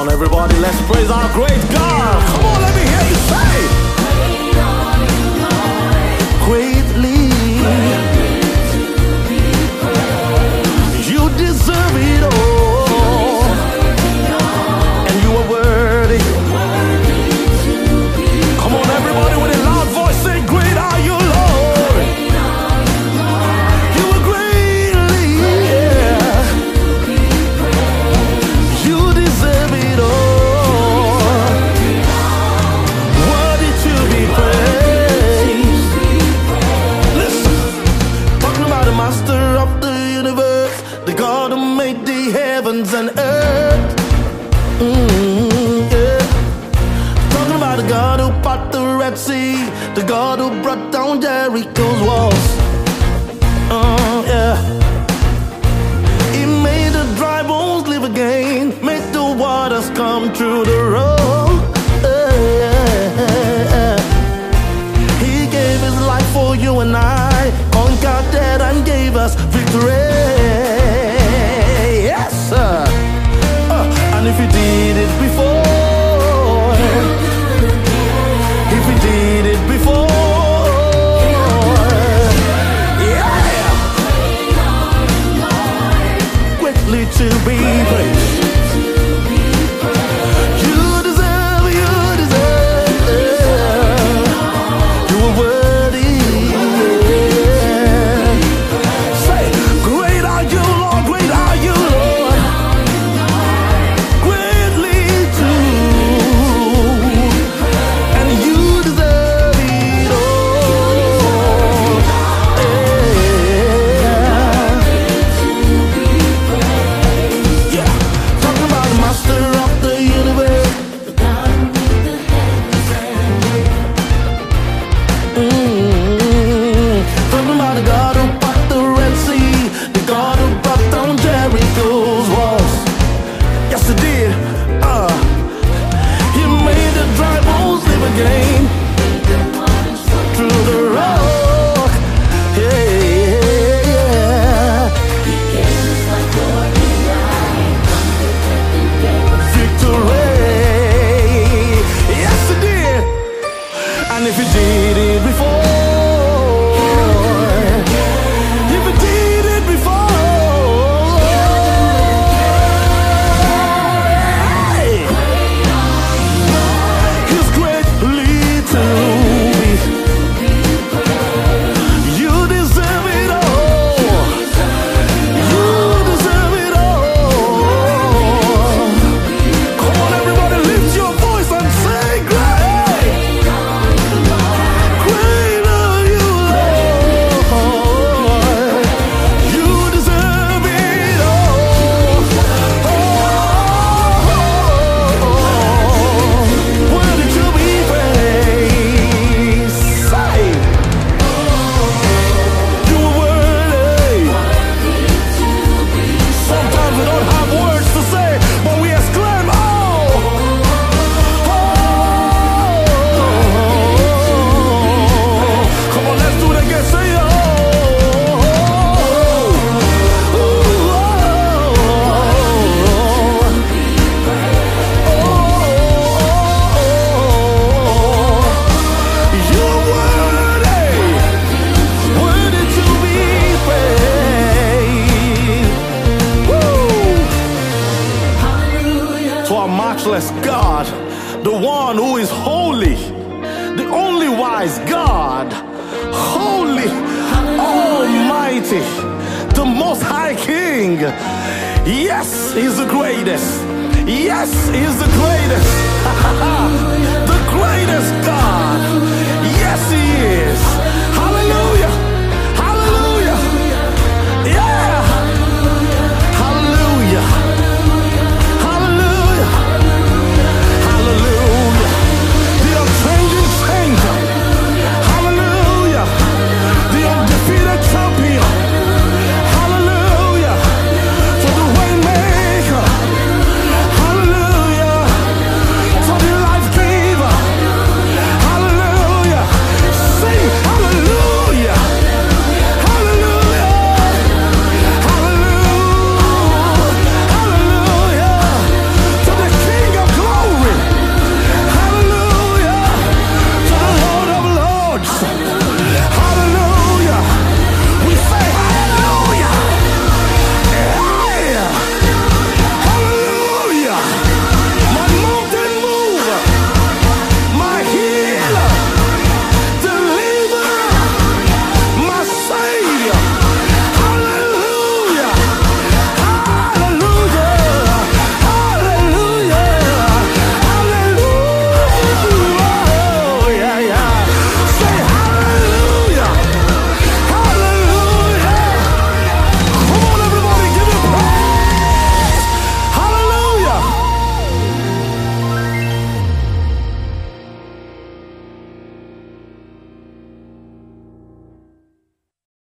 on, everybody, let's praise our great God. Come on, let me hear you say, greatly. You deserve it all, and you are worthy. Come on, everybody, with a loud voice, say, great are you, Lord. You are greatly, yeah. You deserve it all, worthy to be praised. Listen, talking about the master of the universe, the God who made the heavens and earth. Yeah. Talking about the God who part the Red Sea, the God who brought down Jericho's walls. Yeah. He made the dry bones live again, made the waters come through the road. He gave his life for you and I, conquered death and gave us victory. Yes, sir. And if he did it before, if he did it before, yeah, greatly to be praised. You deserve, you deserve, you are worthy. Say, great are you, Lord, great are you, Lord. Greatly too, and you deserve it all. Yeah, talking about the master of the universe. Talking about the God who part the Red Sea, the God who brought down Jericho's walls. Yes, he did. He made the dry bones live again through the rock. Yeah. Victory. Yes, he did. And if he did it before, if he did it before, hey, he's greatly to be. You deserve it all. You deserve it all. Come on, everybody, lift your voice and say, great. Great are you, Lord. You deserve it all. Worthy to be praised. Say, you are worthy. Sometimes we don't have words to say, but we exclaim, oh, come on, let's do it again. Say, oh, you're worthy, worthy to be praised. Woo! To our matchless God, the one who is holy, the only wise God, holy, almighty, the most high King. Yes, he's the greatest. Yes, he's the greatest. The greatest God. Yes, he is.